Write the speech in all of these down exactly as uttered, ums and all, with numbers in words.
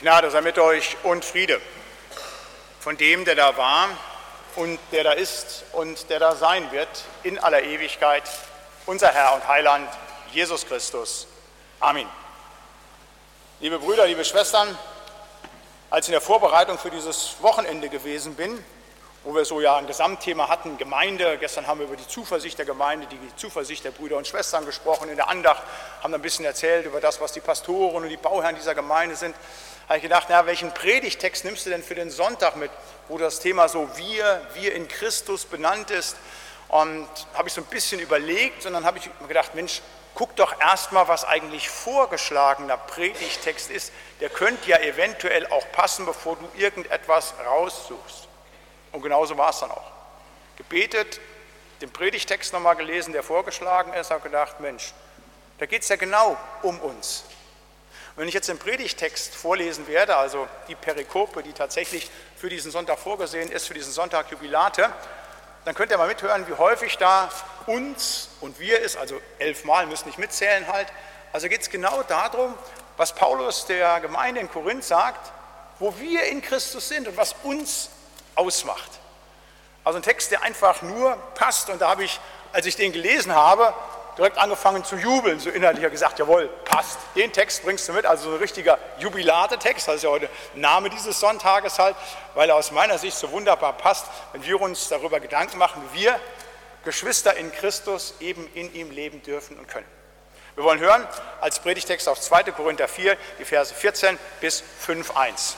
Gnade sei mit euch und Friede von dem, der da war und der da ist und der da sein wird in aller Ewigkeit, unser Herr und Heiland, Jesus Christus. Amen. Liebe Brüder, liebe Schwestern, als ich in der Vorbereitung für dieses Wochenende gewesen bin, wo wir so ja ein Gesamtthema hatten, Gemeinde, gestern haben wir über die Zuversicht der Gemeinde, die Zuversicht der Brüder und Schwestern gesprochen, in der Andacht haben wir ein bisschen erzählt über das, was die Pastoren und die Bauherren dieser Gemeinde sind, habe ich gedacht, na, welchen Predigtext nimmst du denn für den Sonntag mit, wo das Thema so wir, wir in Christus benannt ist, und habe ich so ein bisschen überlegt und dann habe ich mir gedacht, Mensch, guck doch erstmal, was eigentlich vorgeschlagener Predigtext ist, der könnte ja eventuell auch passen, bevor du irgendetwas raussuchst. Und genauso war es dann auch. Gebetet, den Predigtext nochmal gelesen, der vorgeschlagen ist, habe gedacht, Mensch, da geht es ja genau um uns. Und wenn ich jetzt den Predigtext vorlesen werde, also die Perikope, die tatsächlich für diesen Sonntag vorgesehen ist, für diesen Sonntag Jubilate, dann könnt ihr mal mithören, wie häufig da uns und wir ist, also elfmal, müsst nicht mitzählen halt. Also geht es genau darum, was Paulus der Gemeinde in Korinth sagt, wo wir in Christus sind und was uns ausmacht. Also ein Text, der einfach nur passt, und da habe ich, als ich den gelesen habe, direkt angefangen zu jubeln, so innerlich gesagt, jawohl, passt, den Text bringst du mit, also so ein richtiger Jubilate-Text, das ist ja heute Name dieses Sonntages halt, weil er aus meiner Sicht so wunderbar passt, wenn wir uns darüber Gedanken machen, wie wir Geschwister in Christus eben in ihm leben dürfen und können. Wir wollen hören als Predigtext auf zweiter Korinther vier, die Verse vierzehn bis fünf eins.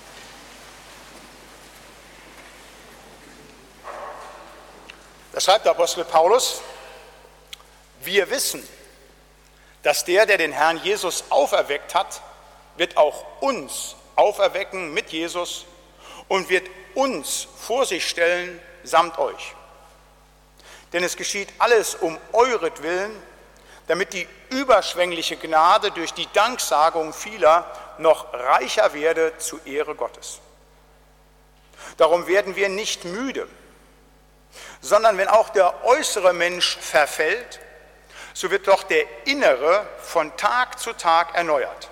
Da schreibt der Apostel Paulus: Wir wissen, dass der, der den Herrn Jesus auferweckt hat, wird auch uns auferwecken mit Jesus und wird uns vor sich stellen samt euch. Denn es geschieht alles um euretwillen, damit die überschwängliche Gnade durch die Danksagung vieler noch reicher werde zu Ehre Gottes. Darum werden wir nicht müde, sondern wenn auch der äußere Mensch verfällt, so wird doch der Innere von Tag zu Tag erneuert.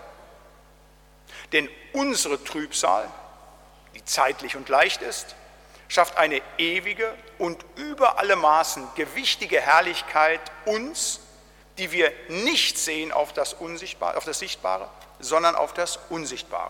Denn unsere Trübsal, die zeitlich und leicht ist, schafft eine ewige und über alle Maßen gewichtige Herrlichkeit uns, die wir nicht sehen auf das Unsichtbare, auf das Sichtbare, sondern auf das Unsichtbare.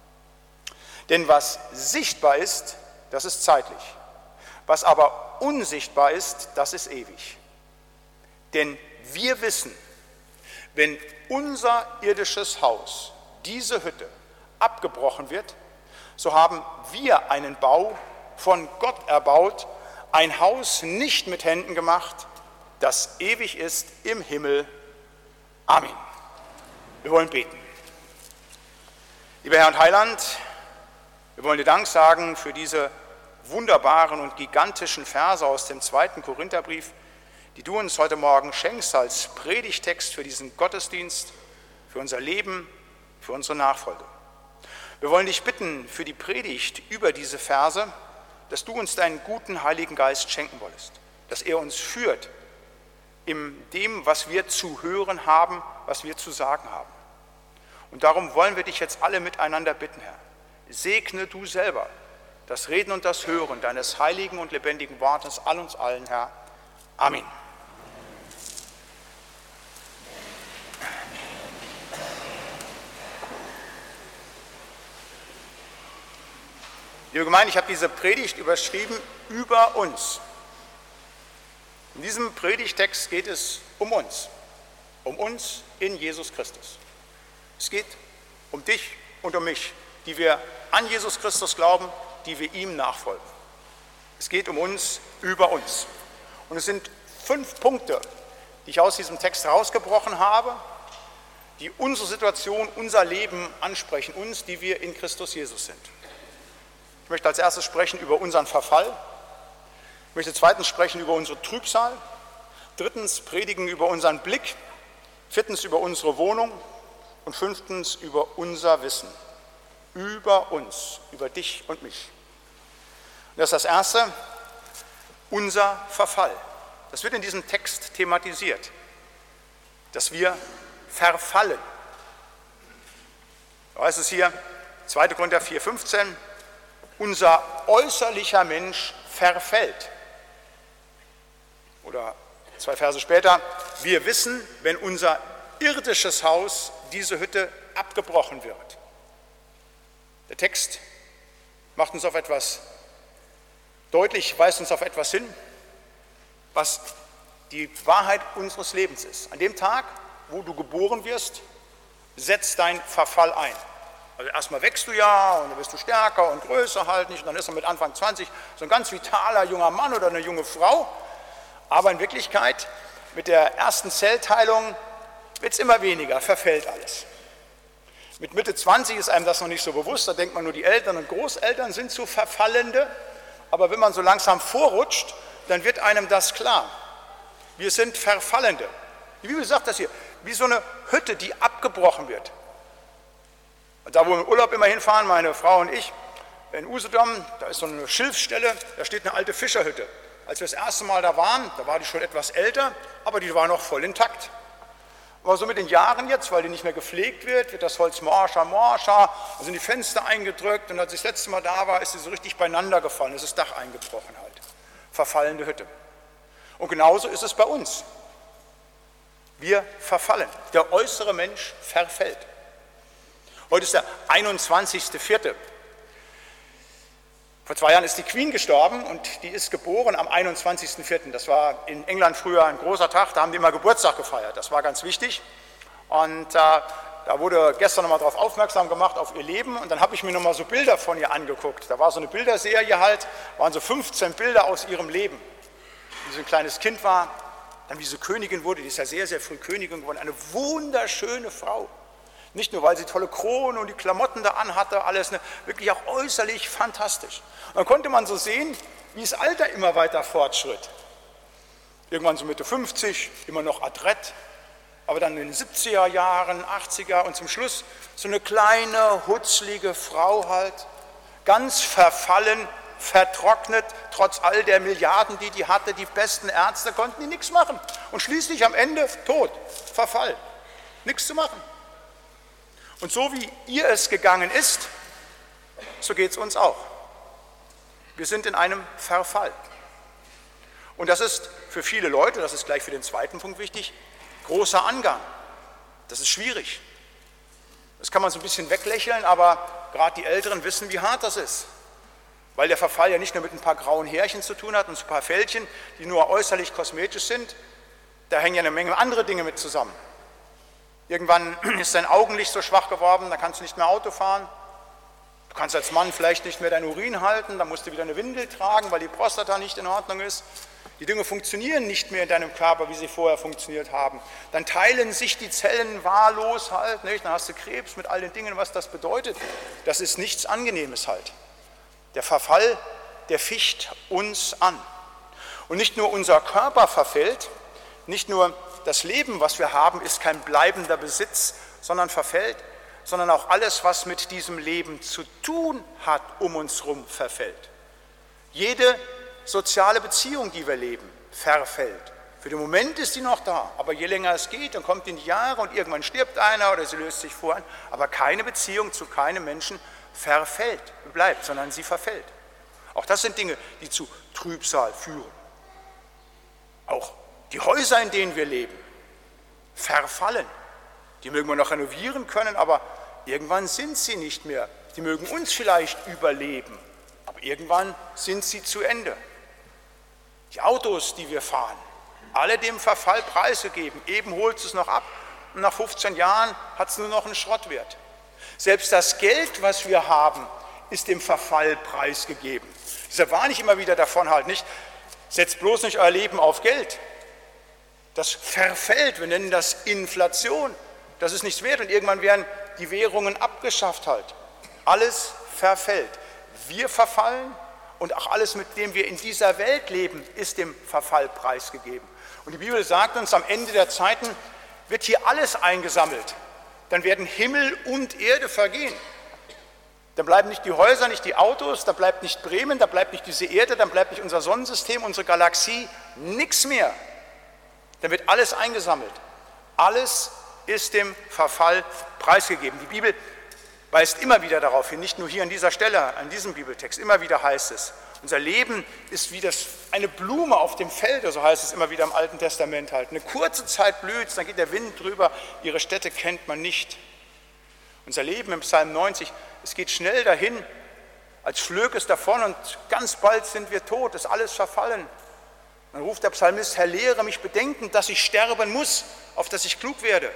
Denn was sichtbar ist, das ist zeitlich. Was aber unsichtbar ist, das ist ewig. Denn wir wissen, wenn unser irdisches Haus, diese Hütte, abgebrochen wird, so haben wir einen Bau von Gott erbaut, ein Haus nicht mit Händen gemacht, das ewig ist im Himmel. Amen. Wir wollen beten. Lieber Herr und Heiland, wir wollen dir Dank sagen für diese wunderbaren und gigantischen Verse aus dem zweiten Korintherbrief, die du uns heute Morgen schenkst als Predigtext für diesen Gottesdienst, für unser Leben, für unsere Nachfolge. Wir wollen dich bitten für die Predigt über diese Verse, dass du uns deinen guten Heiligen Geist schenken wolltest, dass er uns führt in dem, was wir zu hören haben, was wir zu sagen haben. Und darum wollen wir dich jetzt alle miteinander bitten, Herr. Segne du selber das Reden und das Hören deines heiligen und lebendigen Wortes an uns allen, Herr. Amen. Liebe Gemeinde, ich habe diese Predigt überschrieben, über uns. In diesem Predigtext geht es um uns, um uns in Jesus Christus. Es geht um dich und um mich, die wir an Jesus Christus glauben, die wir ihm nachfolgen. Es geht um uns, über uns. Und es sind fünf Punkte, die ich aus diesem Text herausgebrochen habe, die unsere Situation, unser Leben ansprechen, uns, die wir in Christus Jesus sind. Ich möchte als erstes sprechen über unseren Verfall. Ich möchte zweitens sprechen über unsere Trübsal. Drittens predigen über unseren Blick. Viertens über unsere Wohnung. Und fünftens über unser Wissen. Über uns, über dich und mich. Und das ist das Erste, unser Verfall. Das wird in diesem Text thematisiert, dass wir verfallen. Da heißt es hier, zweiter Korinther vier, fünfzehn, unser äußerlicher Mensch verfällt. Oder zwei Verse später, wir wissen, wenn unser irdisches Haus, diese Hütte, abgebrochen wird. Der Text macht uns auf etwas deutlich, weist uns auf etwas hin, was die Wahrheit unseres Lebens ist. An dem Tag, wo du geboren wirst, setzt dein Verfall ein. Also erstmal wächst du ja und dann wirst du stärker und größer halt nicht und dann ist man mit Anfang zwanzig so ein ganz vitaler junger Mann oder eine junge Frau. Aber in Wirklichkeit, mit der ersten Zellteilung wird es immer weniger, verfällt alles. Mit Mitte zwanzig ist einem das noch nicht so bewusst, da denkt man nur, die Eltern und Großeltern sind so Verfallende. Aber wenn man so langsam vorrutscht, dann wird einem das klar. Wir sind Verfallende. Die Bibel sagt das hier, wie so eine Hütte, die abgebrochen wird. Und da, wo wir im Urlaub immer hinfahren, meine Frau und ich, in Usedom, da ist so eine Schilfstelle, da steht eine alte Fischerhütte. Als wir das erste Mal da waren, da war die schon etwas älter, aber die war noch voll intakt. Aber so mit den Jahren jetzt, weil die nicht mehr gepflegt wird, wird das Holz morscher, morscher, da sind die Fenster eingedrückt und als ich das letzte Mal da war, ist sie so richtig beieinander gefallen, ist das Dach eingebrochen halt. Verfallende Hütte. Und genauso ist es bei uns. Wir verfallen. Der äußere Mensch verfällt. Heute ist der einundzwanzigster vierte Vor zwei Jahren ist die Queen gestorben und die ist geboren am einundzwanzigster vierten Das war in England früher ein großer Tag, da haben die immer Geburtstag gefeiert. Das war ganz wichtig. Und äh, da wurde gestern nochmal darauf aufmerksam gemacht, auf ihr Leben. Und dann habe ich mir nochmal so Bilder von ihr angeguckt. Da war so eine Bilderserie halt, waren so fünfzehn Bilder aus ihrem Leben. Wie sie ein kleines Kind war, dann wie sie Königin wurde, die ist ja sehr, sehr früh Königin geworden. Eine wunderschöne Frau. Nicht nur, weil sie tolle Kronen und die Klamotten da anhatte, alles, ne, wirklich auch äußerlich fantastisch. Und dann konnte man so sehen, wie das Alter immer weiter fortschritt. Irgendwann so Mitte fünfzig, immer noch adrett, aber dann in den siebziger Jahren, achtziger und zum Schluss so eine kleine, hutzlige Frau halt, ganz verfallen, vertrocknet, trotz all der Milliarden, die die hatte, die besten Ärzte konnten die nichts machen. Und schließlich am Ende tot, Verfall, nichts zu machen. Und so wie ihr es gegangen ist, so geht es uns auch. Wir sind in einem Verfall. Und das ist für viele Leute, das ist gleich für den zweiten Punkt wichtig, großer Angang. Das ist schwierig. Das kann man so ein bisschen weglächeln, aber gerade die Älteren wissen, wie hart das ist. Weil der Verfall ja nicht nur mit ein paar grauen Härchen zu tun hat und ein paar Fältchen, die nur äußerlich kosmetisch sind, da hängen ja eine Menge andere Dinge mit zusammen. Irgendwann ist dein Augenlicht so schwach geworden, da kannst du nicht mehr Auto fahren. Du kannst als Mann vielleicht nicht mehr deinen Urin halten, dann musst du wieder eine Windel tragen, weil die Prostata nicht in Ordnung ist. Die Dinge funktionieren nicht mehr in deinem Körper, wie sie vorher funktioniert haben. Dann teilen sich die Zellen wahllos halt, nicht? Dann hast du Krebs mit all den Dingen, was das bedeutet. Das ist nichts Angenehmes halt. Der Verfall, der ficht uns an. Und nicht nur unser Körper verfällt, nicht nur das Leben, was wir haben, ist kein bleibender Besitz, sondern verfällt, sondern auch alles, was mit diesem Leben zu tun hat, um uns herum verfällt. Jede soziale Beziehung, die wir leben, verfällt. Für den Moment ist sie noch da, aber je länger es geht, dann kommt in die Jahre und irgendwann stirbt einer oder sie löst sich vor. Aber keine Beziehung zu keinem Menschen verfällt, bleibt, sondern sie verfällt. Auch das sind Dinge, die zu Trübsal führen. Auch die Häuser, in denen wir leben, verfallen. Die mögen wir noch renovieren können, aber irgendwann sind sie nicht mehr. Die mögen uns vielleicht überleben, aber irgendwann sind sie zu Ende. Die Autos, die wir fahren, alle dem Verfall preisgegeben. Eben holt es noch ab und nach fünfzehn Jahren hat es nur noch einen Schrottwert. Selbst das Geld, was wir haben, ist dem Verfall preisgegeben. Deshalb warne ich immer wieder davon halt nicht, setzt bloß nicht euer Leben auf Geld. Das verfällt, wir nennen das Inflation. Das ist nichts wert und irgendwann werden die Währungen abgeschafft halt. Alles verfällt. Wir verfallen und auch alles, mit dem wir in dieser Welt leben, ist dem Verfall preisgegeben. Und die Bibel sagt uns, am Ende der Zeiten wird hier alles eingesammelt. Dann werden Himmel und Erde vergehen. Dann bleiben nicht die Häuser, nicht die Autos, dann bleibt nicht Bremen, dann bleibt nicht diese Erde, dann bleibt nicht unser Sonnensystem, unsere Galaxie, nichts mehr. Dann wird alles eingesammelt. Alles ist dem Verfall preisgegeben. Die Bibel weist immer wieder darauf hin, nicht nur hier an dieser Stelle, an diesem Bibeltext, immer wieder heißt es, unser Leben ist wie das, eine Blume auf dem Felde, so heißt es immer wieder im Alten Testament halt. Eine kurze Zeit blüht es, dann geht der Wind drüber, ihre Städte kennt man nicht. Unser Leben im Psalm neunzig, es geht schnell dahin, als flöge es davon und ganz bald sind wir tot, ist alles verfallen. Dann ruft der Psalmist, Herr, lehre mich bedenken, dass ich sterben muss, auf dass ich klug werde.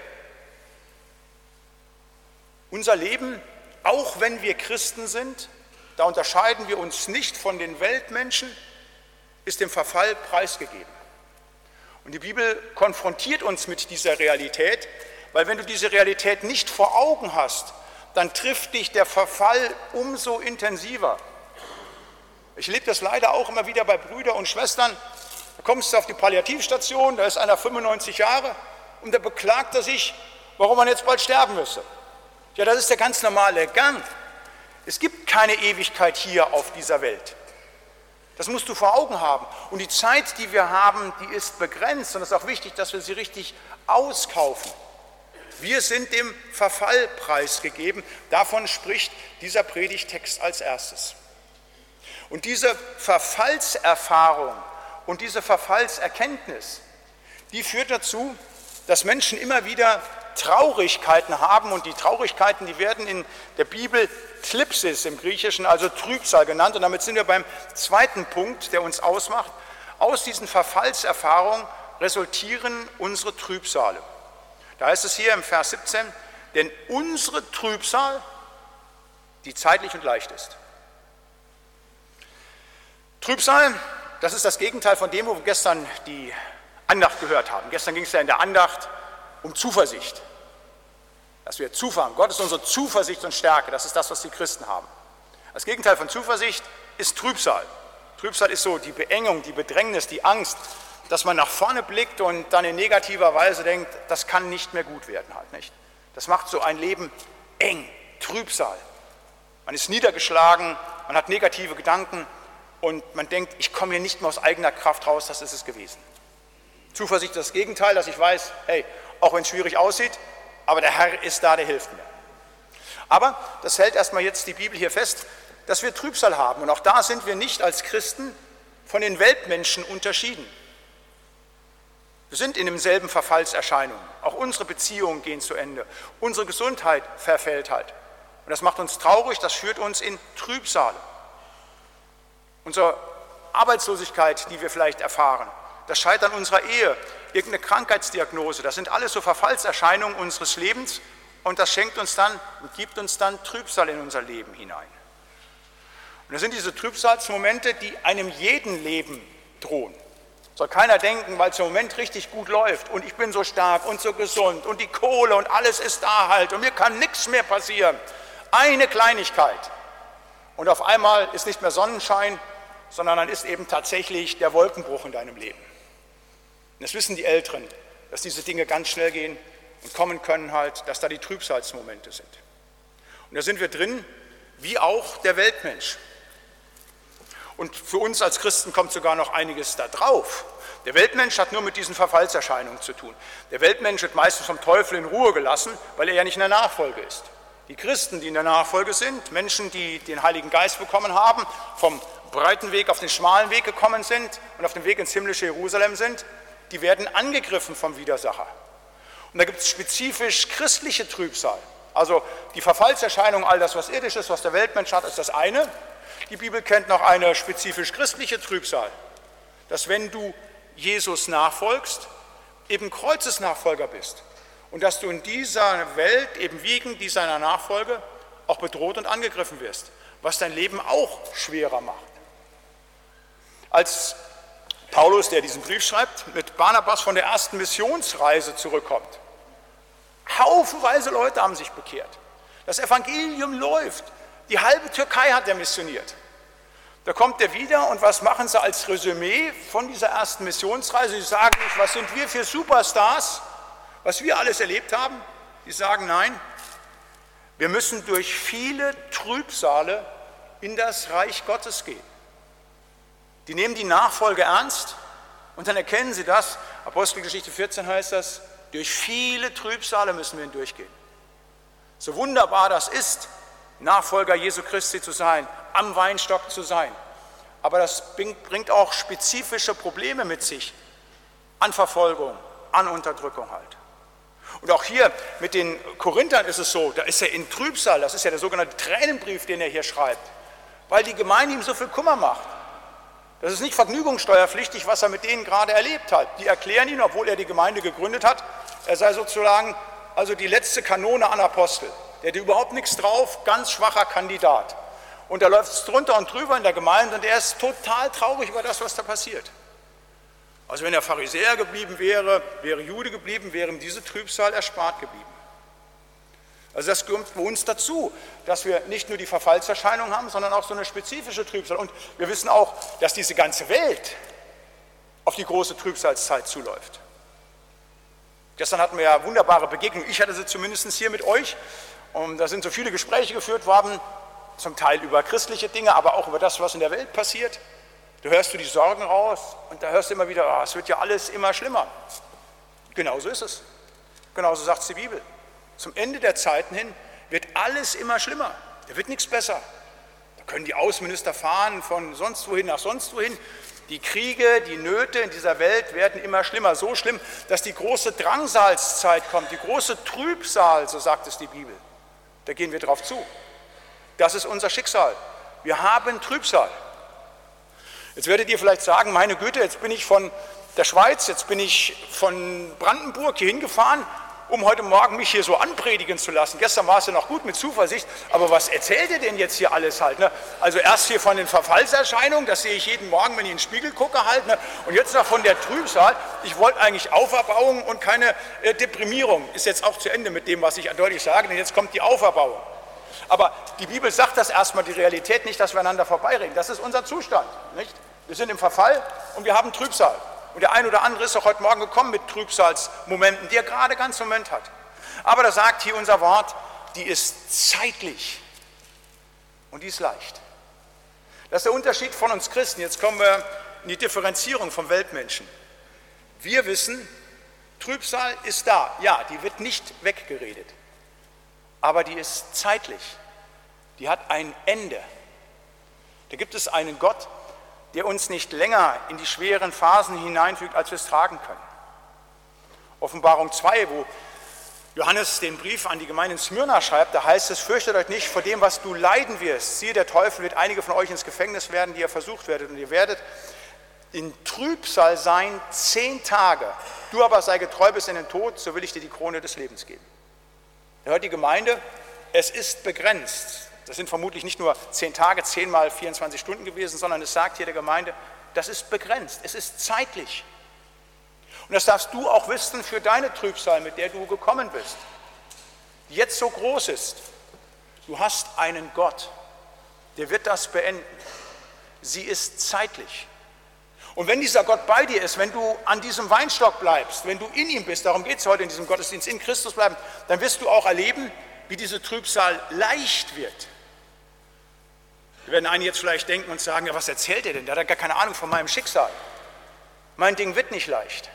Unser Leben, auch wenn wir Christen sind, da unterscheiden wir uns nicht von den Weltmenschen, ist dem Verfall preisgegeben. Und die Bibel konfrontiert uns mit dieser Realität, weil wenn du diese Realität nicht vor Augen hast, dann trifft dich der Verfall umso intensiver. Ich erlebe das leider auch immer wieder bei Brüdern und Schwestern. Da kommst du auf die Palliativstation, da ist einer fünfundneunzig Jahre und da beklagt er sich, warum man jetzt bald sterben müsse. Ja, das ist der ganz normale Gang. Es gibt keine Ewigkeit hier auf dieser Welt. Das musst du vor Augen haben. Und die Zeit, die wir haben, die ist begrenzt und es ist auch wichtig, dass wir sie richtig auskaufen. Wir sind dem Verfall preisgegeben. Davon spricht dieser Predigtext als erstes. Und diese Verfallserfahrung und diese Verfallserkenntnis, die führt dazu, dass Menschen immer wieder Traurigkeiten haben und die Traurigkeiten, die werden in der Bibel Thlipsis im Griechischen, also Trübsal genannt. Und damit sind wir beim zweiten Punkt, der uns ausmacht. Aus diesen Verfallserfahrungen resultieren unsere Trübsale. Da heißt es hier im Vers siebzehn, denn unsere Trübsal, die zeitlich und leicht ist. Trübsal, das ist das Gegenteil von dem, wo wir gestern die Andacht gehört haben. Gestern ging es ja in der Andacht um Zuversicht, dass wir Zufahren. Gott ist unsere Zuversicht und Stärke, das ist das, was die Christen haben. Das Gegenteil von Zuversicht ist Trübsal. Trübsal ist so die Beengung, die Bedrängnis, die Angst, dass man nach vorne blickt und dann in negativer Weise denkt, das kann nicht mehr gut werden halt, nicht? Das macht so ein Leben eng, Trübsal. Man ist niedergeschlagen, man hat negative Gedanken und man denkt, ich komme hier nicht mehr aus eigener Kraft raus, das ist es gewesen. Zuversicht ist das Gegenteil, dass ich weiß, hey, auch wenn es schwierig aussieht, aber der Herr ist da, der hilft mir. Aber das hält erstmal jetzt die Bibel hier fest, dass wir Trübsal haben. Und auch da sind wir nicht als Christen von den Weltmenschen unterschieden. Wir sind in demselben Verfallserscheinungen. Auch unsere Beziehungen gehen zu Ende. Unsere Gesundheit verfällt halt. Und das macht uns traurig, das führt uns in Trübsale. Unsere Arbeitslosigkeit, die wir vielleicht erfahren, das Scheitern unserer Ehe, irgendeine Krankheitsdiagnose, das sind alles so Verfallserscheinungen unseres Lebens und das schenkt uns dann und gibt uns dann Trübsal in unser Leben hinein. Und das sind diese Trübsalsmomente, die einem jeden Leben drohen. Soll keiner denken, weil es im Moment richtig gut läuft und ich bin so stark und so gesund und die Kohle und alles ist da halt und mir kann nichts mehr passieren. Eine Kleinigkeit und auf einmal ist nicht mehr Sonnenschein, sondern dann ist eben tatsächlich der Wolkenbruch in deinem Leben. Und das wissen die Älteren, dass diese Dinge ganz schnell gehen und kommen können halt, dass da die Trübsalsmomente sind. Und da sind wir drin, wie auch der Weltmensch. Und für uns als Christen kommt sogar noch einiges da drauf. Der Weltmensch hat nur mit diesen Verfallserscheinungen zu tun. Der Weltmensch wird meistens vom Teufel in Ruhe gelassen, weil er ja nicht in der Nachfolge ist. Die Christen, die in der Nachfolge sind, Menschen, die den Heiligen Geist bekommen haben, vom breiten Weg auf den schmalen Weg gekommen sind und auf dem Weg ins himmlische Jerusalem sind, die werden angegriffen vom Widersacher. Und da gibt es spezifisch christliche Trübsal. Also die Verfallserscheinung, all das, was irdisch ist, was der Weltmensch hat, ist das eine. Die Bibel kennt noch eine spezifisch christliche Trübsal, dass wenn du Jesus nachfolgst, eben Kreuzesnachfolger bist und dass du in dieser Welt, eben wegen dieser Nachfolge, auch bedroht und angegriffen wirst, was dein Leben auch schwerer macht. Als Paulus, der diesen Brief schreibt, mit Barnabas von der ersten Missionsreise zurückkommt, haufenweise Leute haben sich bekehrt. Das Evangelium läuft. Die halbe Türkei hat er missioniert. Da kommt er wieder und was machen sie als Resümee von dieser ersten Missionsreise? Sie sagen nicht, was sind wir für Superstars, was wir alles erlebt haben. Sie sagen, nein, wir müssen durch viele Trübsale in das Reich Gottes gehen. Die nehmen die Nachfolge ernst und dann erkennen sie das. Apostelgeschichte vierzehn heißt das, durch viele Trübsale müssen wir hindurchgehen. So wunderbar das ist, Nachfolger Jesu Christi zu sein, am Weinstock zu sein. Aber das bringt auch spezifische Probleme mit sich, an Verfolgung, an Unterdrückung halt. Und auch hier mit den Korinthern ist es so, da ist er in Trübsal, das ist ja der sogenannte Tränenbrief, den er hier schreibt, weil die Gemeinde ihm so viel Kummer macht. Das ist nicht vergnügungssteuerpflichtig, was er mit denen gerade erlebt hat. Die erklären ihn, obwohl er die Gemeinde gegründet hat, er sei sozusagen also die letzte Kanone an Apostel. Der hat überhaupt nichts drauf, ganz schwacher Kandidat. Und da läuft es drunter und drüber in der Gemeinde und er ist total traurig über das, was da passiert. Also wenn er Pharisäer geblieben wäre, wäre Jude geblieben, wäre ihm diese Trübsal erspart geblieben. Also das gehört bei uns dazu, dass wir nicht nur die Verfallserscheinung haben, sondern auch so eine spezifische Trübsal. Und wir wissen auch, dass diese ganze Welt auf die große Trübsalzeit zuläuft. Gestern hatten wir ja wunderbare Begegnungen, ich hatte sie zumindest hier mit euch. Und da sind so viele Gespräche geführt worden, zum Teil über christliche Dinge, aber auch über das, was in der Welt passiert. Da hörst du die Sorgen raus und da hörst du immer wieder, oh, es wird ja alles immer schlimmer. Genauso ist es. Genauso sagt es die Bibel. Zum Ende der Zeiten hin wird alles immer schlimmer. Da wird nichts besser. Da können die Außenminister fahren von sonst wohin nach sonst wohin. Die Kriege, die Nöte in dieser Welt werden immer schlimmer. So schlimm, dass die große Drangsalzzeit kommt, die große Trübsal, so sagt es die Bibel. Da gehen wir drauf zu. Das ist unser Schicksal. Wir haben Trübsal. Jetzt werdet ihr vielleicht sagen, meine Güte, jetzt bin ich von der Schweiz, jetzt bin ich von Brandenburg hier hingefahren, um heute Morgen mich hier so anpredigen zu lassen. Gestern war es ja noch gut mit Zuversicht, aber was erzählt ihr denn jetzt hier alles halt? Ne? Also erst hier von den Verfallserscheinungen, das sehe ich jeden Morgen, wenn ich in den Spiegel gucke halt, ne? Und jetzt noch von der Trübsal. Ich wollte eigentlich Auferbauung und keine äh, Deprimierung. Ist jetzt auch zu Ende mit dem, was ich deutlich sage, denn jetzt kommt die Auferbauung. Aber die Bibel sagt das erstmal, die Realität nicht, dass wir einander vorbeireden. Das ist unser Zustand, nicht? Wir sind im Verfall und wir haben Trübsal. Und der ein oder andere ist auch heute Morgen gekommen mit Trübsalsmomenten, die er gerade ganz im Moment hat. Aber da sagt hier unser Wort, die ist zeitlich und die ist leicht. Das ist der Unterschied von uns Christen. Jetzt kommen wir in die Differenzierung vom Weltmenschen. Wir wissen, Trübsal ist da. Ja, die wird nicht weggeredet. Aber die ist zeitlich. Die hat ein Ende. Da gibt es einen Gott, der uns nicht länger in die schweren Phasen hineinfügt, als wir es tragen können. Offenbarung zwei, wo Johannes den Brief an die Gemeinde in Smyrna schreibt, da heißt es, fürchtet euch nicht vor dem, was du leiden wirst. Siehe, der Teufel wird einige von euch ins Gefängnis werden, die ihr versucht werdet. Und ihr werdet in Trübsal sein zehn Tage. Du aber sei getreu bis in den Tod, so will ich dir die Krone des Lebens geben. Da hört die Gemeinde, es ist begrenzt. Das sind vermutlich nicht nur zehn Tage, zehn mal vierundzwanzig Stunden gewesen, sondern es sagt hier der Gemeinde, das ist begrenzt, es ist zeitlich. Und das darfst du auch wissen für deine Trübsal, mit der du gekommen bist, die jetzt so groß ist. Du hast einen Gott, der wird das beenden. Sie ist zeitlich. Und wenn dieser Gott bei dir ist, wenn du an diesem Weinstock bleibst, wenn du in ihm bist, darum geht es heute in diesem Gottesdienst, in Christus bleiben, dann wirst du auch erleben, wie diese Trübsal leicht wird. Wir werden einige jetzt vielleicht denken und sagen, ja, was erzählt er denn? Der hat gar keine Ahnung von meinem Schicksal. Mein Ding wird nicht leicht.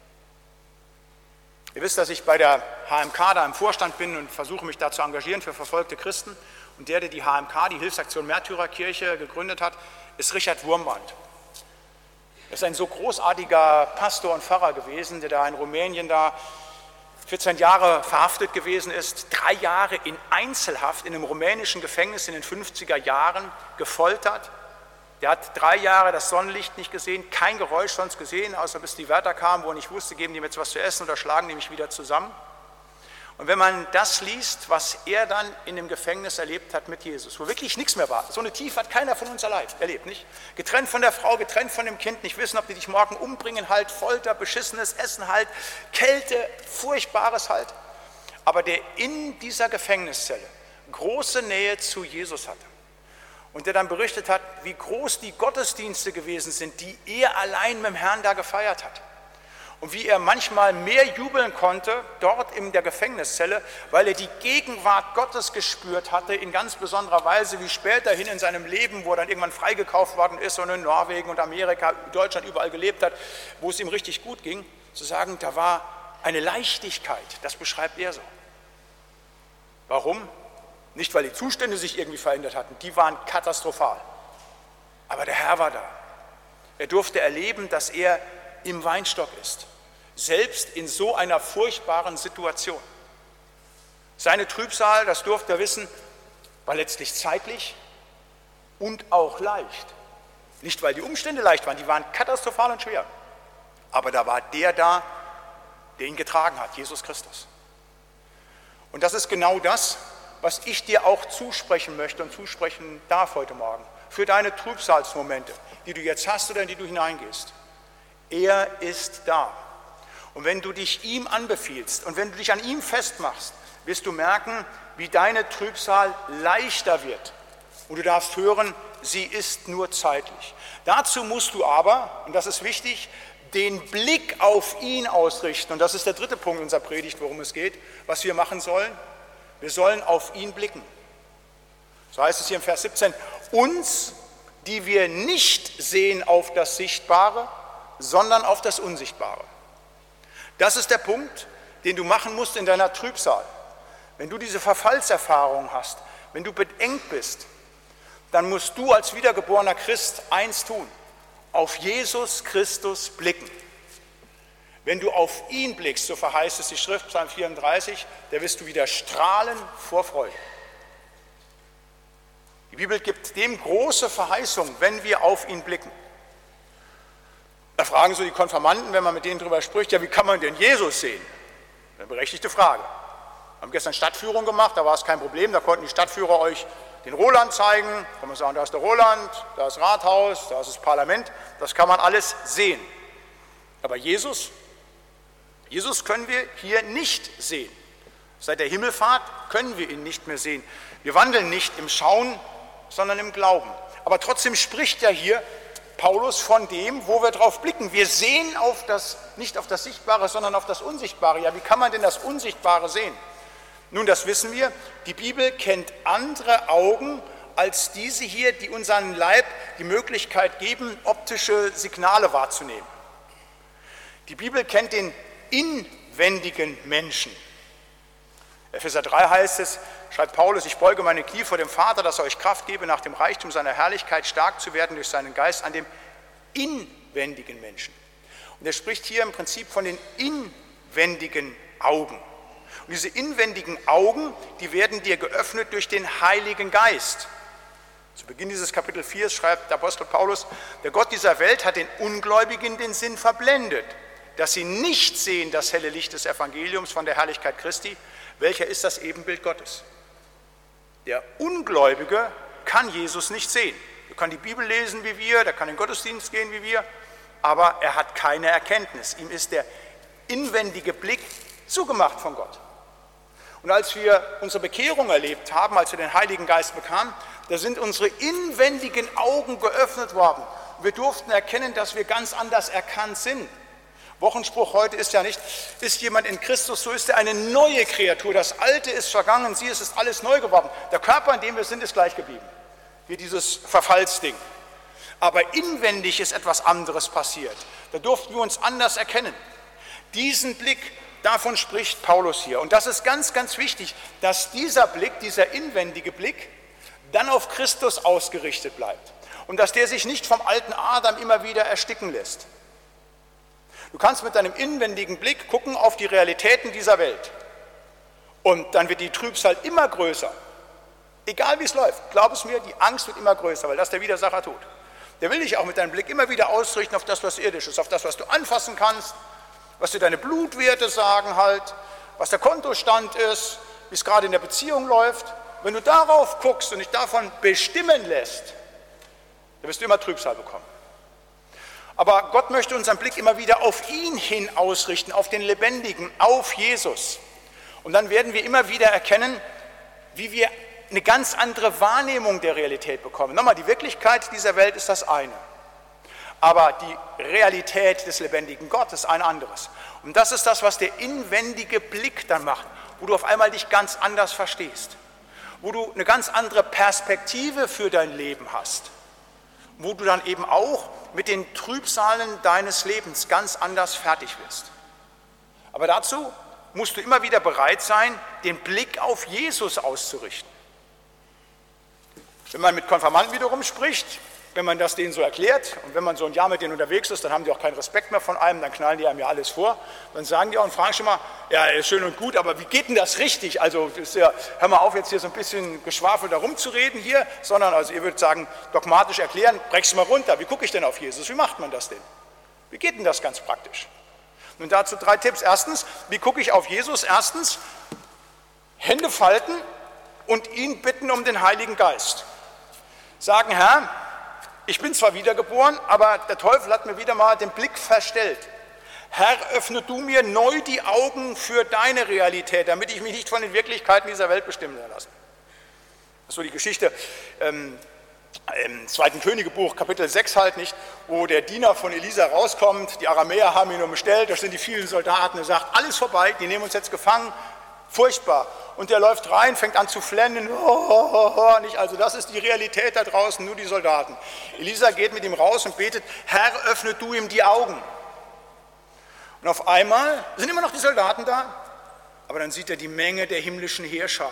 Ihr wisst, dass ich bei der H M K da im Vorstand bin und versuche mich da zu engagieren für verfolgte Christen. Und der, der die H M K, die Hilfsaktion Märtyrerkirche, gegründet hat, ist Richard Wurmbrand. Er ist ein so großartiger Pastor und Pfarrer gewesen, der da in Rumänien da vierzehn Jahre verhaftet gewesen ist, drei Jahre in Einzelhaft in einem rumänischen Gefängnis in den fünfziger Jahren gefoltert. Der hat drei Jahre das Sonnenlicht nicht gesehen, kein Geräusch sonst gesehen, außer bis die Wärter kamen, wo er nicht wusste, geben die mir jetzt was zu essen oder schlagen die mich wieder zusammen. Und wenn man das liest, was er dann in dem Gefängnis erlebt hat mit Jesus, wo wirklich nichts mehr war, so eine Tiefe hat keiner von uns erlebt, nicht? Getrennt von der Frau, getrennt von dem Kind, nicht wissen, ob die dich morgen umbringen, halt, Folter, beschissenes Essen halt, Kälte, Furchtbares halt. Aber der in dieser Gefängniszelle große Nähe zu Jesus hatte und der dann berichtet hat, wie groß die Gottesdienste gewesen sind, die er allein mit dem Herrn da gefeiert hat. Und wie er manchmal mehr jubeln konnte, dort in der Gefängniszelle, weil er die Gegenwart Gottes gespürt hatte, in ganz besonderer Weise, wie späterhin in seinem Leben, wo er dann irgendwann freigekauft worden ist und in Norwegen und Amerika, Deutschland überall gelebt hat, wo es ihm richtig gut ging, zu sagen, da war eine Leichtigkeit, das beschreibt er so. Warum? Nicht, weil die Zustände sich irgendwie verändert hatten, die waren katastrophal. Aber der Herr war da. Er durfte erleben, dass er im Weinstock ist, selbst in so einer furchtbaren Situation. Seine Trübsal, das durfte er wissen, war letztlich zeitlich und auch leicht. Nicht, weil die Umstände leicht waren, die waren katastrophal und schwer. Aber da war der da, der ihn getragen hat, Jesus Christus. Und das ist genau das, was ich dir auch zusprechen möchte und zusprechen darf heute Morgen. Für deine Trübsalsmomente, die du jetzt hast oder in die du hineingehst. Er ist da. Und wenn du dich ihm anbefiehlst und wenn du dich an ihm festmachst, wirst du merken, wie deine Trübsal leichter wird. Und du darfst hören, sie ist nur zeitlich. Dazu musst du aber, und das ist wichtig, den Blick auf ihn ausrichten. Und das ist der dritte Punkt unserer Predigt, worum es geht, was wir machen sollen. Wir sollen auf ihn blicken. So heißt es hier im Vers siebzehn. Uns, die wir nicht sehen auf das Sichtbare, sondern auf das Unsichtbare. Das ist der Punkt, den du machen musst in deiner Trübsal. Wenn du diese Verfallserfahrung hast, wenn du beengt bist, dann musst du als wiedergeborener Christ eins tun: auf Jesus Christus blicken. Wenn du auf ihn blickst, so verheißt es die Schrift, Psalm vierunddreißig, da wirst du wieder strahlen vor Freude. Die Bibel gibt dem große Verheißung, wenn wir auf ihn blicken. Da fragen so die Konfirmanden, wenn man mit denen darüber spricht, ja, wie kann man denn Jesus sehen? Eine berechtigte Frage. Wir haben gestern Stadtführung gemacht, da war es kein Problem, da konnten die Stadtführer euch den Roland zeigen, kann man sagen, da ist der Roland, da ist das Rathaus, da ist das Parlament, das kann man alles sehen. Aber Jesus, Jesus können wir hier nicht sehen. Seit der Himmelfahrt können wir ihn nicht mehr sehen. Wir wandeln nicht im Schauen, sondern im Glauben. Aber trotzdem spricht ja hier Paulus von dem, wo wir drauf blicken. Wir sehen auf das, nicht auf das Sichtbare, sondern auf das Unsichtbare. Ja, wie kann man denn das Unsichtbare sehen? Nun, das wissen wir, die Bibel kennt andere Augen als diese hier, die unseren Leib die Möglichkeit geben, optische Signale wahrzunehmen. Die Bibel kennt den inwendigen Menschen. Epheser drei heißt es, schreibt Paulus, ich beuge meine Knie vor dem Vater, dass er euch Kraft gebe, nach dem Reichtum seiner Herrlichkeit stark zu werden durch seinen Geist an dem inwendigen Menschen. Und er spricht hier im Prinzip von den inwendigen Augen. Und diese inwendigen Augen, die werden dir geöffnet durch den Heiligen Geist. Zu Beginn dieses Kapitel vier schreibt der Apostel Paulus, der Gott dieser Welt hat den Ungläubigen den Sinn verblendet, dass sie nicht sehen das helle Licht des Evangeliums von der Herrlichkeit Christi, welcher ist das Ebenbild Gottes. Der Ungläubige kann Jesus nicht sehen. Er kann die Bibel lesen wie wir, der kann in den Gottesdienst gehen wie wir, aber er hat keine Erkenntnis. Ihm ist der inwendige Blick zugemacht von Gott. Und als wir unsere Bekehrung erlebt haben, als wir den Heiligen Geist bekamen, da sind unsere inwendigen Augen geöffnet worden. Wir durften erkennen, dass wir ganz anders erkannt sind. Wochenspruch heute ist ja nicht, ist jemand in Christus, so ist er eine neue Kreatur. Das Alte ist vergangen, sieh, es ist alles neu geworden. Der Körper, in dem wir sind, ist gleich geblieben. Wie dieses Verfallsding. Aber inwendig ist etwas anderes passiert. Da durften wir uns anders erkennen. Diesen Blick, davon spricht Paulus hier. Und das ist ganz, ganz wichtig, dass dieser Blick, dieser inwendige Blick, dann auf Christus ausgerichtet bleibt. Und dass der sich nicht vom alten Adam immer wieder ersticken lässt. Du kannst mit deinem inwendigen Blick gucken auf die Realitäten dieser Welt. Und dann wird die Trübsal immer größer. Egal wie es läuft, glaub es mir, die Angst wird immer größer, weil das der Widersacher tut. Der will dich auch mit deinem Blick immer wieder ausrichten auf das, was irdisch ist, auf das, was du anfassen kannst, was dir deine Blutwerte sagen halt, was der Kontostand ist, wie es gerade in der Beziehung läuft. Wenn du darauf guckst und dich davon bestimmen lässt, dann wirst du immer Trübsal bekommen. Aber Gott möchte unseren Blick immer wieder auf ihn hin ausrichten, auf den Lebendigen, auf Jesus. Und dann werden wir immer wieder erkennen, wie wir eine ganz andere Wahrnehmung der Realität bekommen. Nochmal, die Wirklichkeit dieser Welt ist das eine. Aber die Realität des lebendigen Gottes ist ein anderes. Und das ist das, was der inwendige Blick dann macht, wo du auf einmal dich ganz anders verstehst, wo du eine ganz andere Perspektive für dein Leben hast, wo du dann eben auch mit den Trübsalen deines Lebens ganz anders fertig wirst. Aber dazu musst du immer wieder bereit sein, den Blick auf Jesus auszurichten. Wenn man mit Konfirmanden wiederum spricht, wenn man das denen so erklärt und wenn man so ein Jahr mit denen unterwegs ist, dann haben die auch keinen Respekt mehr von einem, dann knallen die einem ja alles vor. Dann sagen die auch und fragen schon mal, ja, ist schön und gut, aber wie geht denn das richtig? Also das ist ja, hör mal auf, jetzt hier so ein bisschen geschwafelt da rumzureden hier, sondern also ihr würdet sagen, dogmatisch erklären, brech's mal runter, wie gucke ich denn auf Jesus? Wie macht man das denn? Wie geht denn das ganz praktisch? Und dazu drei Tipps. Erstens, wie gucke ich auf Jesus? Erstens, Hände falten und ihn bitten um den Heiligen Geist. Sagen, Herr, ich bin zwar wiedergeboren, aber der Teufel hat mir wieder mal den Blick verstellt. Herr, öffne du mir neu die Augen für deine Realität, damit ich mich nicht von den Wirklichkeiten dieser Welt bestimmen lasse. Das ist so die Geschichte ähm, im zweiten Königebuch, Kapitel sechs halt nicht, wo der Diener von Elisa rauskommt, die Aramäer haben ihn nur bestellt, das sind die vielen Soldaten, er sagt, alles vorbei, die nehmen uns jetzt gefangen, furchtbar. Und der läuft rein, fängt an zu flennen, oh, oh, oh, nicht, also das ist die Realität da draußen, nur die Soldaten. Elisa geht mit ihm raus und betet, Herr, öffne du ihm die Augen. Und auf einmal sind immer noch die Soldaten da, aber dann sieht er die Menge der himmlischen Heerscharen.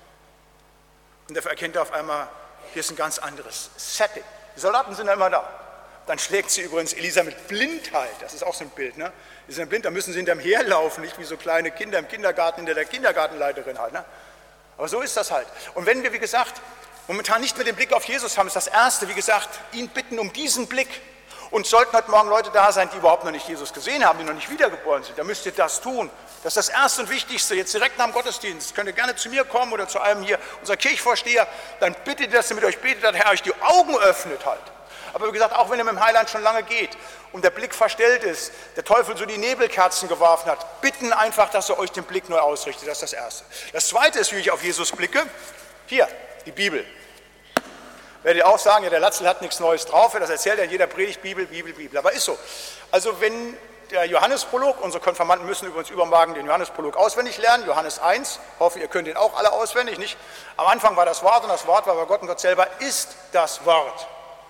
Und er erkennt auf einmal, hier ist ein ganz anderes Setting. Die Soldaten sind ja immer da. Dann schlägt sie übrigens Elisa mit Blindheit, das ist auch so ein Bild, ne? Die sind blind, da müssen sie hinterm herlaufen, nicht wie so kleine Kinder im Kindergarten hinter der Kindergartenleiterin halt, ne? Aber so ist das halt. Und wenn wir, wie gesagt, momentan nicht mehr den Blick auf Jesus haben, ist das Erste, wie gesagt, ihn bitten um diesen Blick. Und sollten heute Morgen Leute da sein, die überhaupt noch nicht Jesus gesehen haben, die noch nicht wiedergeboren sind, dann müsst ihr das tun. Das ist das Erste und Wichtigste. Jetzt direkt nach dem Gottesdienst könnt ihr gerne zu mir kommen oder zu einem hier, unser Kirchvorsteher, dann bittet ihr, dass er mit euch betet, dass Herr euch die Augen öffnet halt. Aber wie gesagt, auch wenn er mit dem Heiland schon lange geht und der Blick verstellt ist, der Teufel so die Nebelkerzen geworfen hat, bitten einfach, dass er euch den Blick neu ausrichtet. Das ist das Erste. Das Zweite ist, wie ich auf Jesus blicke, hier, die Bibel. Werdet ihr auch sagen, ja, der Latzel hat nichts Neues drauf, das erzählt er in jeder Predigt, Bibel, Bibel, Bibel. Aber ist so. Also wenn der Johannesprolog, unsere Konfirmanden müssen übrigens übermorgen den Johannesprolog auswendig lernen, Johannes eins, hoffe, ihr könnt ihn auch alle auswendig, nicht? Am Anfang war das Wort und das Wort war bei Gott und Gott selber ist das Wort.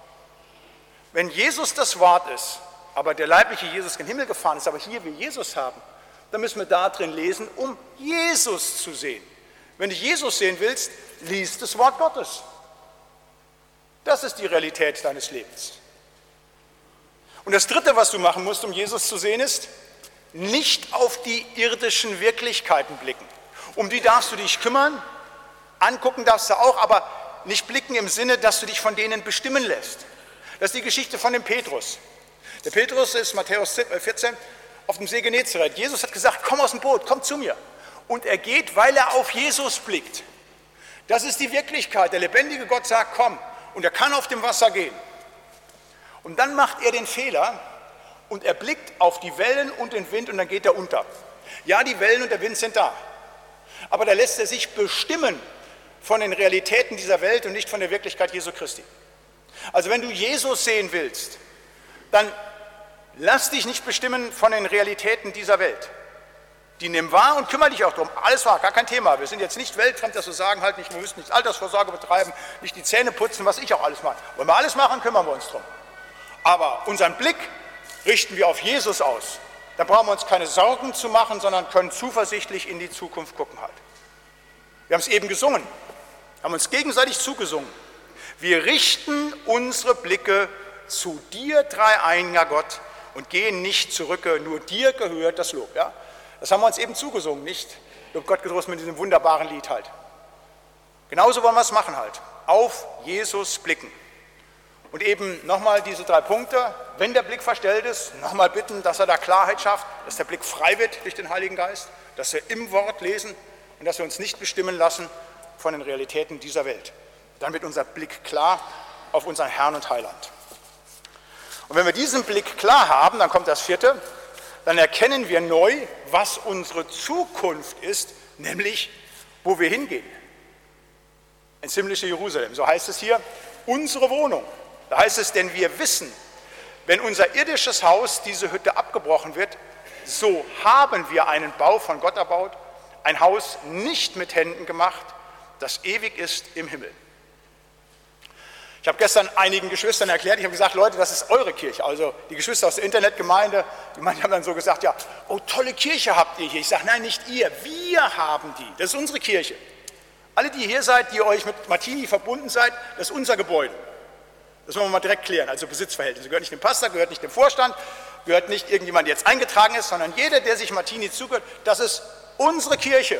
Wenn Jesus das Wort ist, aber der leibliche Jesus in den Himmel gefahren ist, aber hier wir Jesus haben, dann müssen wir da drin lesen, um Jesus zu sehen. Wenn du Jesus sehen willst, lies das Wort Gottes. Das ist die Realität deines Lebens. Und das Dritte, was du machen musst, um Jesus zu sehen, ist, nicht auf die irdischen Wirklichkeiten blicken. Um die darfst du dich kümmern, angucken darfst du auch, aber nicht blicken im Sinne, dass du dich von denen bestimmen lässt. Das ist die Geschichte von dem Petrus. Der Petrus ist, Matthäus vierzehn, auf dem See Genezareth. Jesus hat gesagt, komm aus dem Boot, komm zu mir. Und er geht, weil er auf Jesus blickt. Das ist die Wirklichkeit. Der lebendige Gott sagt, komm. Und er kann auf dem Wasser gehen. Und dann macht er den Fehler und er blickt auf die Wellen und den Wind und dann geht er unter. Ja, die Wellen und der Wind sind da. Aber da lässt er sich bestimmen von den Realitäten dieser Welt und nicht von der Wirklichkeit Jesu Christi. Also wenn du Jesus sehen willst, dann lass dich nicht bestimmen von den Realitäten dieser Welt. Die nimm wahr und kümmere dich auch darum. Alles wahr, gar kein Thema. Wir sind jetzt nicht weltfremd, dass wir sagen, halt nicht, wir müssen nicht Altersvorsorge betreiben, nicht die Zähne putzen, was ich auch alles mache. Wollen wir alles machen, kümmern wir uns drum. Aber unseren Blick richten wir auf Jesus aus. Da brauchen wir uns keine Sorgen zu machen, sondern können zuversichtlich in die Zukunft gucken halt. Wir haben es eben gesungen, haben uns gegenseitig zugesungen. Wir richten unsere Blicke zu dir, dreieiniger Gott, und gehen nicht zurück, nur dir gehört das Lob. Ja? Das haben wir uns eben zugesungen, nicht? Lob Gott getrost mit diesem wunderbaren Lied halt. Genauso wollen wir es machen halt. Auf Jesus blicken. Und eben nochmal diese drei Punkte. Wenn der Blick verstellt ist, nochmal bitten, dass er da Klarheit schafft, dass der Blick frei wird durch den Heiligen Geist, dass wir im Wort lesen und dass wir uns nicht bestimmen lassen von den Realitäten dieser Welt. Dann wird unser Blick klar auf unseren Herrn und Heiland. Und wenn wir diesen Blick klar haben, dann kommt das Vierte, dann erkennen wir neu, was unsere Zukunft ist, nämlich wo wir hingehen. Ins himmlische Jerusalem, so heißt es hier, unsere Wohnung. Da heißt es, denn wir wissen, wenn unser irdisches Haus, diese Hütte, abgebrochen wird, so haben wir einen Bau von Gott erbaut, ein Haus nicht mit Händen gemacht, das ewig ist im Himmel. Ich habe gestern einigen Geschwistern erklärt, ich habe gesagt, Leute, das ist eure Kirche. Also die Geschwister aus der Internetgemeinde, die haben dann so gesagt, ja, oh, tolle Kirche habt ihr hier. Ich sage, nein, nicht ihr, wir haben die. Das ist unsere Kirche. Alle, die hier seid, die euch mit Martini verbunden seid, das ist unser Gebäude. Das wollen wir mal direkt klären, also Besitzverhältnisse. Gehört nicht dem Pastor, gehört nicht dem Vorstand, gehört nicht irgendjemand, der jetzt eingetragen ist, sondern jeder, der sich Martini zugehört, das ist unsere Kirche.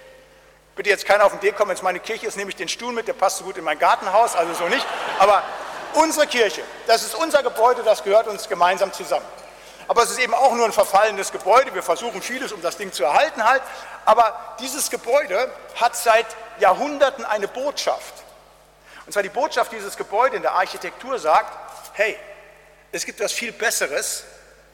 Bitte jetzt keiner auf den Idee kommen, wenn es meine Kirche ist, nehme ich den Stuhl mit, der passt so gut in mein Gartenhaus, also so nicht. Aber unsere Kirche, das ist unser Gebäude, das gehört uns gemeinsam zusammen. Aber es ist eben auch nur ein verfallendes Gebäude, wir versuchen vieles, um das Ding zu erhalten halt, aber dieses Gebäude hat seit Jahrhunderten eine Botschaft. Und zwar die Botschaft dieses Gebäudes in der Architektur sagt, hey, es gibt etwas viel Besseres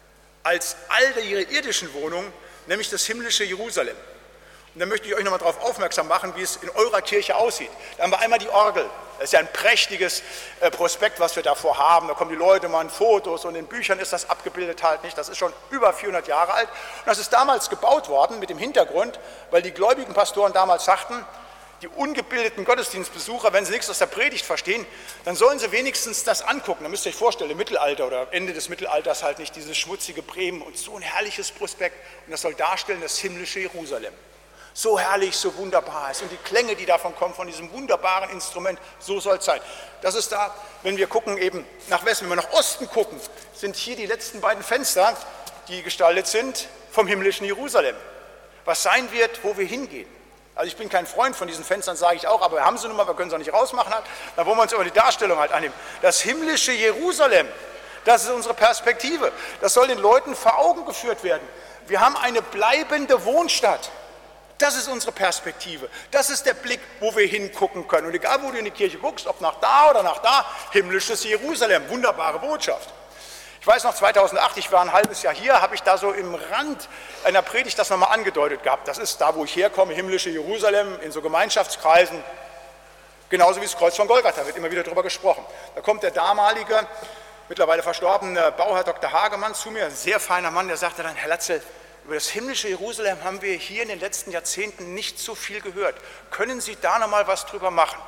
als all ihre irdischen Wohnungen, nämlich das himmlische Jerusalem. Und da möchte ich euch nochmal darauf aufmerksam machen, wie es in eurer Kirche aussieht. Da haben wir einmal die Orgel. Das ist ja ein prächtiges äh, Prospekt, was wir davor haben. Da kommen die Leute, machen Fotos und in Büchern ist das abgebildet halt nicht. Das ist schon über vierhundert Jahre alt. Und das ist damals gebaut worden mit dem Hintergrund, weil die gläubigen Pastoren damals sagten, die ungebildeten Gottesdienstbesucher, wenn sie nichts aus der Predigt verstehen, dann sollen sie wenigstens das angucken. Da müsst ihr euch vorstellen, im Mittelalter oder Ende des Mittelalters halt nicht dieses schmutzige Bremen und so ein herrliches Prospekt. Und das soll darstellen das himmlische Jerusalem. So herrlich, so wunderbar ist. Und die Klänge, die davon kommen, von diesem wunderbaren Instrument, so soll es sein. Das ist da, wenn wir gucken eben nach Westen, wenn wir nach Osten gucken, sind hier die letzten beiden Fenster, die gestaltet sind vom himmlischen Jerusalem. Was sein wird, wo wir hingehen. Also ich bin kein Freund von diesen Fenstern, sage ich auch, aber wir haben sie nun mal, wir können sie auch nicht rausmachen. Halt. Da wollen wir uns über die Darstellung halt annehmen. Das himmlische Jerusalem, das ist unsere Perspektive. Das soll den Leuten vor Augen geführt werden. Wir haben eine bleibende Wohnstadt. Das ist unsere Perspektive. Das ist der Blick, wo wir hingucken können. Und egal, wo du in die Kirche guckst, ob nach da oder nach da, himmlisches Jerusalem, wunderbare Botschaft. Ich weiß noch, zweitausendacht, ich war ein halbes Jahr hier, habe ich da so im Rand einer Predigt das nochmal angedeutet gehabt. Das ist da, wo ich herkomme, himmlische Jerusalem, in so Gemeinschaftskreisen, genauso wie das Kreuz von Golgatha, wird immer wieder darüber gesprochen. Da kommt der damalige, mittlerweile verstorbene Bauherr Doktor Hagemann zu mir, ein sehr feiner Mann, der sagte dann, Herr Latzel, über das himmlische Jerusalem haben wir hier in den letzten Jahrzehnten nicht so viel gehört. Können Sie da noch mal was drüber machen?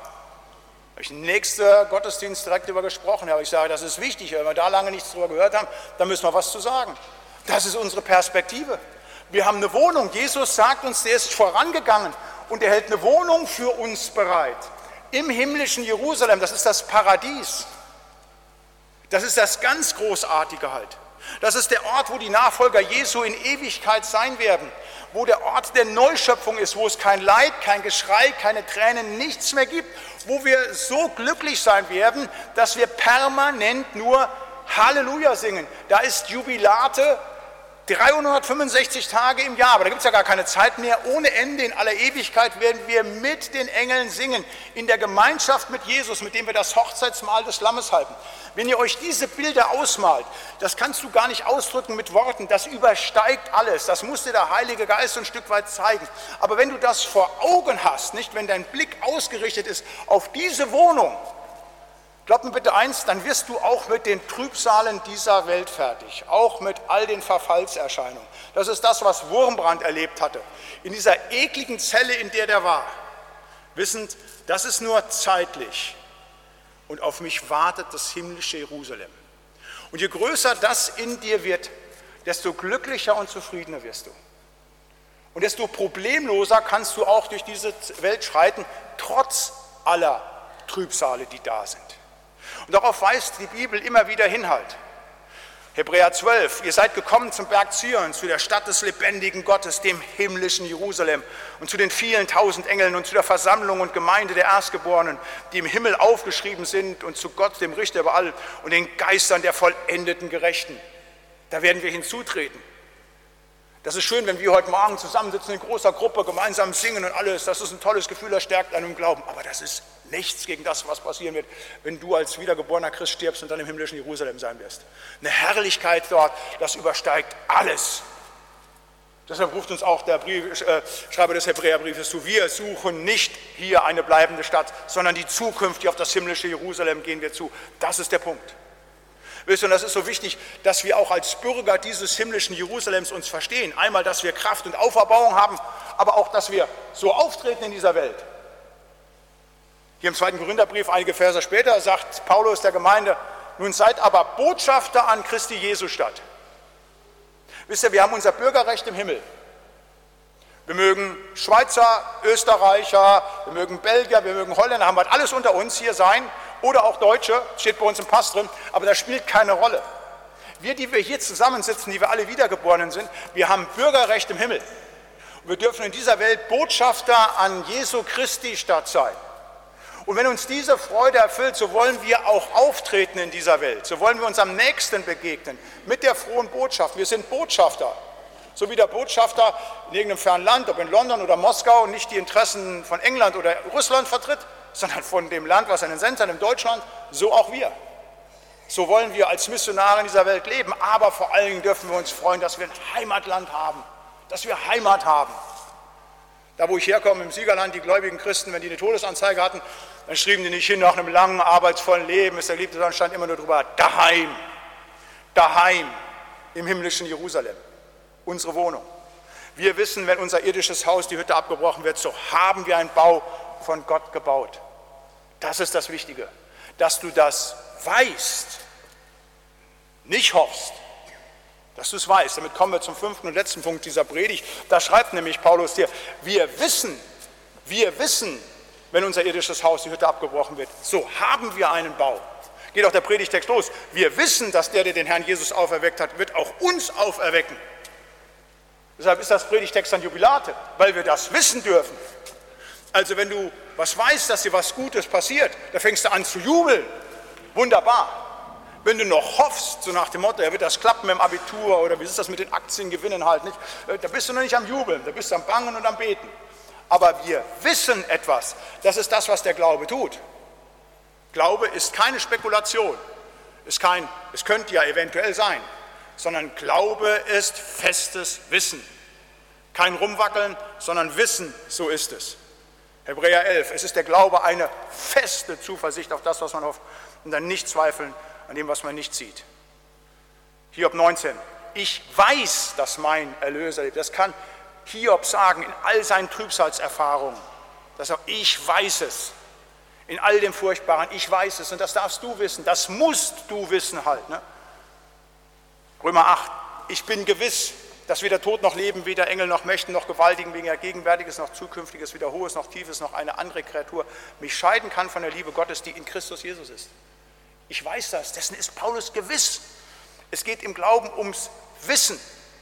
Da habe ich im nächsten Gottesdienst direkt darüber gesprochen. Aber ich sage, das ist wichtig. Wenn wir da lange nichts drüber gehört haben, dann müssen wir was zu sagen. Das ist unsere Perspektive. Wir haben eine Wohnung. Jesus sagt uns, der ist vorangegangen und er hält eine Wohnung für uns bereit. Im himmlischen Jerusalem, das ist das Paradies. Das ist das ganz Großartige halt. Das ist der Ort, wo die Nachfolger Jesu in Ewigkeit sein werden, wo der Ort der Neuschöpfung ist, wo es kein Leid, kein Geschrei, keine Tränen, nichts mehr gibt, wo wir so glücklich sein werden, dass wir permanent nur Halleluja singen. Da ist Jubilate dreihundertfünfundsechzig Tage im Jahr, aber da gibt es ja gar keine Zeit mehr. Ohne Ende in aller Ewigkeit werden wir mit den Engeln singen, in der Gemeinschaft mit Jesus, mit dem wir das Hochzeitsmahl des Lammes halten. Wenn ihr euch diese Bilder ausmalt, das kannst du gar nicht ausdrücken mit Worten, das übersteigt alles. Das muss dir der Heilige Geist ein Stück weit zeigen. Aber wenn du das vor Augen hast, nicht wenn dein Blick ausgerichtet ist auf diese Wohnung, glaub mir bitte eins, dann wirst du auch mit den Trübsalen dieser Welt fertig, auch mit all den Verfallserscheinungen. Das ist das, was Wurmbrand erlebt hatte, in dieser ekligen Zelle, in der der war, wissend, das ist nur zeitlich und auf mich wartet das himmlische Jerusalem. Und je größer das in dir wird, desto glücklicher und zufriedener wirst du. Und desto problemloser kannst du auch durch diese Welt schreiten, trotz aller Trübsale, die da sind. Und darauf weist die Bibel immer wieder hin halt. Hebräer zwölf, ihr seid gekommen zum Berg Zion, zu der Stadt des lebendigen Gottes, dem himmlischen Jerusalem und zu den vielen tausend Engeln und zu der Versammlung und Gemeinde der Erstgeborenen, die im Himmel aufgeschrieben sind und zu Gott, dem Richter über all und den Geistern der vollendeten Gerechten. Da werden wir hinzutreten. Das ist schön, wenn wir heute Morgen zusammensitzen in großer Gruppe, gemeinsam singen und alles. Das ist ein tolles Gefühl, das stärkt einen im Glauben. Aber das ist nichts gegen das, was passieren wird, wenn du als wiedergeborener Christ stirbst und dann im himmlischen Jerusalem sein wirst. Eine Herrlichkeit dort, das übersteigt alles. Deshalb ruft uns auch der Brief, äh, Schreiber des Hebräerbriefes zu, wir suchen nicht hier eine bleibende Stadt, sondern die Zukunft, die auf das himmlische Jerusalem gehen wir zu. Das ist der Punkt. Wisst ihr, und das ist so wichtig, dass wir auch als Bürger dieses himmlischen Jerusalems uns verstehen. Einmal, dass wir Kraft und Auferbauung haben, aber auch, dass wir so auftreten in dieser Welt. Hier im zweiten Korintherbrief, einige Verse später, sagt Paulus der Gemeinde, nun seid aber Botschafter an Christi Jesu Stadt. Wisst ihr, wir haben unser Bürgerrecht im Himmel. Wir mögen Schweizer, Österreicher, wir mögen Belgier, wir mögen Holländer, haben wir alles unter uns hier sein. Oder auch Deutsche, steht bei uns im Pass drin, aber das spielt keine Rolle. Wir, die wir hier zusammensitzen, die wir alle Wiedergeborenen sind, wir haben Bürgerrecht im Himmel. Und wir dürfen in dieser Welt Botschafter an Jesu Christi Stadt sein. Und wenn uns diese Freude erfüllt, so wollen wir auch auftreten in dieser Welt. So wollen wir uns am nächsten begegnen mit der frohen Botschaft. Wir sind Botschafter. So wie der Botschafter in irgendeinem fernen Land, ob in London oder Moskau, nicht die Interessen von England oder Russland vertritt, sondern von dem Land, was er entsendet hat, in Deutschland, so auch wir. So wollen wir als Missionare in dieser Welt leben, aber vor allen Dingen dürfen wir uns freuen, dass wir ein Heimatland haben, dass wir Heimat haben. Da, wo ich herkomme, im Siegerland, die gläubigen Christen, wenn die eine Todesanzeige hatten, dann schrieben die nicht hin, nach einem langen, arbeitsvollen Leben ist der Geliebte, sondern stand immer nur drüber, daheim, daheim, im himmlischen Jerusalem, unsere Wohnung. Wir wissen, wenn unser irdisches Haus, die Hütte abgebrochen wird, so haben wir einen Bau von Gott gebaut. Das ist das Wichtige, dass du das weißt, nicht hoffst, dass du es weißt. Damit kommen wir zum fünften und letzten Punkt dieser Predigt. Da schreibt nämlich Paulus dir, wir wissen, wir wissen, wenn unser irdisches Haus, die Hütte abgebrochen wird, so haben wir einen Bau. Geht auch der Predigtext los. Wir wissen, dass der, der den Herrn Jesus auferweckt hat, wird auch uns auferwecken. Deshalb ist das Predigtext ein Jubilate, weil wir das wissen dürfen. Also wenn du was weißt, dass dir was Gutes passiert, da fängst du an zu jubeln. Wunderbar. Wenn du noch hoffst, so nach dem Motto, ja, wird das klappen mit dem Abitur oder wie ist das mit den Aktiengewinnen halt nicht, da bist du noch nicht am Jubeln, da bist du am Bangen und am Beten. Aber wir wissen etwas, das ist das, was der Glaube tut. Glaube ist keine Spekulation, ist kein, es könnte ja eventuell sein, sondern Glaube ist festes Wissen. Kein Rumwackeln, sondern Wissen, so ist es. Hebräer elf, es ist der Glaube eine feste Zuversicht auf das, was man hofft und dann nicht zweifeln an dem, was man nicht sieht. Hiob neunzehn, ich weiß, dass mein Erlöser lebt. Das kann Hiob sagen in all seinen Trübsalserfahrungen. Das auch, ich weiß es. In all dem Furchtbaren, ich weiß es. Und das darfst du wissen, das musst du wissen halt. Ne? Römer acht, ich bin gewiss, dass weder Tod noch Leben, weder Engel noch Mächten noch Gewaltigen, weder Gegenwärtiges noch Zukünftiges, weder Hohes noch Tiefes noch eine andere Kreatur mich scheiden kann von der Liebe Gottes, die in Christus Jesus ist. Ich weiß das, dessen ist Paulus gewiss. Es geht im Glauben ums Wissen,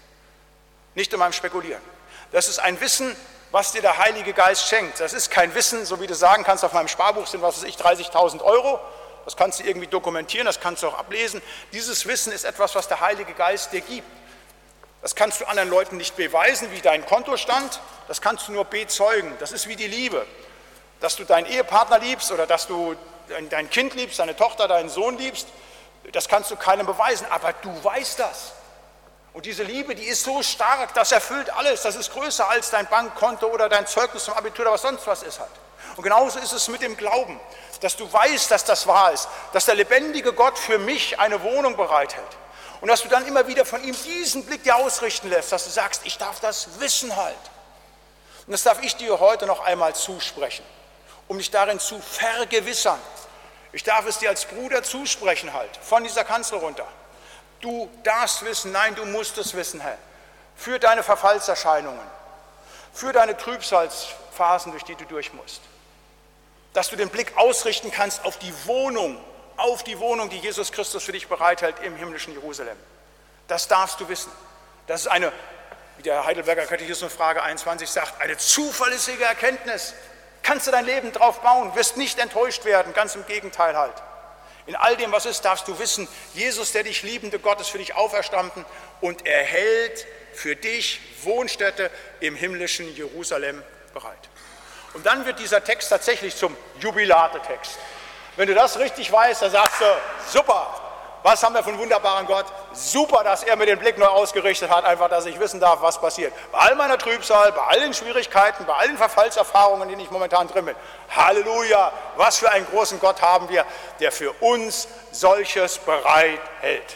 nicht um ein Spekulieren. Das ist ein Wissen, was dir der Heilige Geist schenkt. Das ist kein Wissen, so wie du sagen kannst, auf meinem Sparbuch sind, was weiß ich, dreißigtausend Euro. Das kannst du irgendwie dokumentieren, das kannst du auch ablesen. Dieses Wissen ist etwas, was der Heilige Geist dir gibt. Das kannst du anderen Leuten nicht beweisen, wie dein Kontostand. Das kannst du nur bezeugen. Das ist wie die Liebe. Dass du deinen Ehepartner liebst oder dass du dein Kind liebst, deine Tochter, deinen Sohn liebst, das kannst du keinem beweisen, aber du weißt das. Und diese Liebe, die ist so stark, das erfüllt alles, das ist größer als dein Bankkonto oder dein Zeugnis zum Abitur oder was sonst was ist halt. Und genauso ist es mit dem Glauben, dass du weißt, dass das wahr ist, dass der lebendige Gott für mich eine Wohnung bereithält. Und dass du dann immer wieder von ihm diesen Blick dir ausrichten lässt, dass du sagst, ich darf das wissen halt. Und das darf ich dir heute noch einmal zusprechen, um dich darin zu vergewissern. Ich darf es dir als Bruder zusprechen halt, von dieser Kanzel runter. Du darfst wissen, nein, du musst es wissen, Herr, für deine Verfallserscheinungen, für deine Trübsalphasen, durch die du durch musst. Dass du den Blick ausrichten kannst auf die Wohnung, auf die Wohnung, die Jesus Christus für dich bereithält im himmlischen Jerusalem. Das darfst du wissen. Das ist eine, wie der Heidelberger Katechismus Frage einundzwanzig sagt, eine zuverlässige Erkenntnis. Kannst du dein Leben drauf bauen, wirst nicht enttäuscht werden, ganz im Gegenteil halt. In all dem, was ist, darfst du wissen, Jesus, der dich liebende Gott, ist für dich auferstanden und er hält für dich Wohnstätte im himmlischen Jerusalem bereit. Und dann wird dieser Text tatsächlich zum Jubilate-Text. Wenn du das richtig weißt, dann sagst du, super, was haben wir von wunderbaren Gott? Super, dass er mir den Blick neu ausgerichtet hat, einfach, dass ich wissen darf, was passiert. Bei all meiner Trübsal, bei all den Schwierigkeiten, bei allen Verfallserfahrungen, in denen ich momentan drin bin. Halleluja, was für einen großen Gott haben wir, der für uns solches bereithält.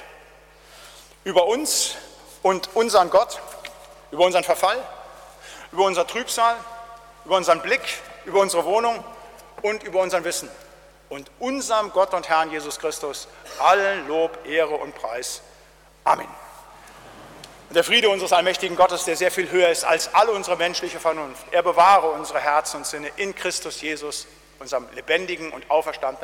Über uns und unseren Gott, über unseren Verfall, über unser Trübsal, über unseren Blick, über unsere Wohnung und über unser Wissen. Und unserem Gott und Herrn Jesus Christus allen Lob, Ehre und Preis. Amen. Und der Friede unseres allmächtigen Gottes, der sehr viel höher ist als alle unsere menschliche Vernunft, er bewahre unsere Herzen und Sinne in Christus Jesus, unserem lebendigen und auferstandenen